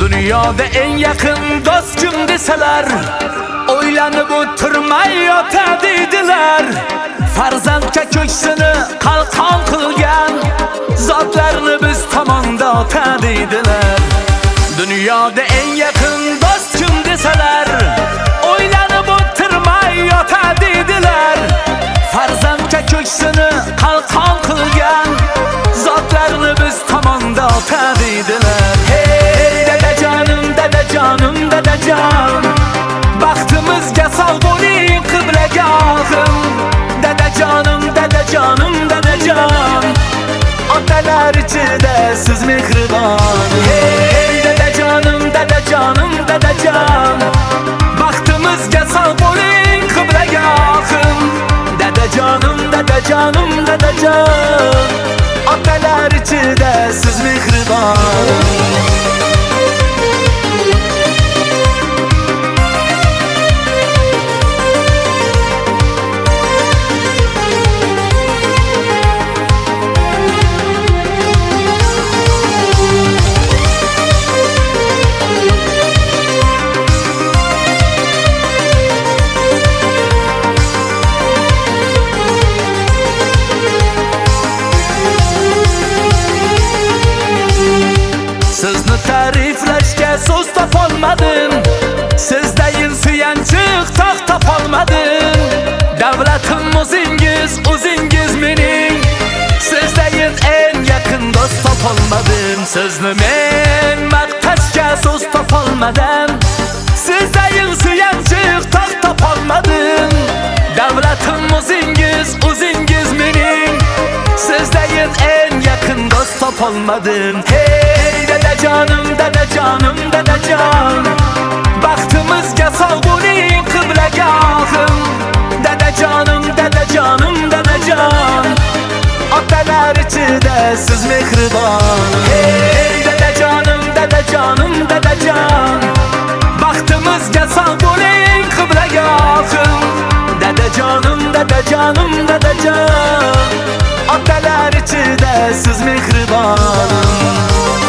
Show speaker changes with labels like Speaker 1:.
Speaker 1: Dünyada en yakın dost kim deseler, o'ylanib o'tirmay yotadidilar. Farzandga ko'ksini qalqon qilgan zotlarni biz tomonda otadidilar. Dünyada en yakın dost kim deseler, o'ylanib o'tirmay yotadidilar. Farzandga ko'ksini qalqon qilgan zotlarni biz tomonda otadidilar. Hey dadajonim, dadajonim, dadajon, baxtimizga sog' bo'ling qiblagahim. Dadajonim, dadajonim, dadajon, otalar ichida siz mehribon. Hey dadajonim, dadajonim, dadajon, baxtimizga sog' bo'ling qiblagahim. Dadajonim, dadajonim, dadajon, otalar ichida siz mehribon. Sizni ta'riflashga so'z topolmadim, sizdayin suyanchiq tog' topolmadim. Davlatim o'zingiz, o'zingiz mening, sizdayin en yaqin do'st topolmadim. Sizni men maqtashga so'z topolmadim, sizdayin suyanchiq tog' topolmadim. Davlatim o'zingiz, o'zingiz mening, sizdayin en yaqin do'st topolmadim. Hey dadajonim, dadajonim, dadajon, baxtimizga sog' bo'ling qiblagahim. Dadajonim, dadajonim, dadajon, otalar ichida siz mehribon. Hey dadajonim, dadajonim, dadajon, baxtimizga sog' bo'ling qiblagahim. Dadajonim, dadajonim, dadajon, otalar ichida siz mehribon.